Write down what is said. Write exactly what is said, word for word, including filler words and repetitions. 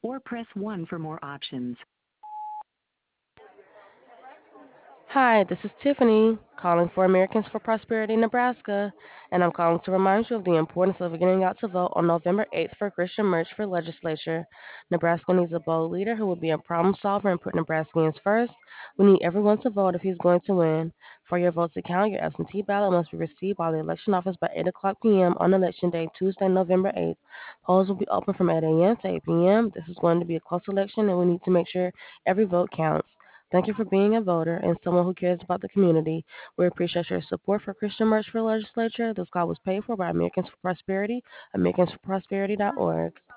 or press one for more options. Hi, this is Tiffany calling for Americans for Prosperity, Nebraska, and I'm calling to remind you of the importance of getting out to vote on November eighth for Christian Merch for legislature. Nebraska needs a bold leader who will be a problem solver and put Nebraskans first. We need everyone to vote if he's going to win. For your vote to count, your absentee ballot must be received by the election office by eight o'clock p m on Election Day, Tuesday, November eighth. Polls will be open from eight a m to eight p m. This is going to be a close election, and we need to make sure every vote counts. Thank you for being a voter and someone who cares about the community. We appreciate your support for Christian Merch for Legislature. This call was paid for by Americans for Prosperity, americans for prosperity dot org.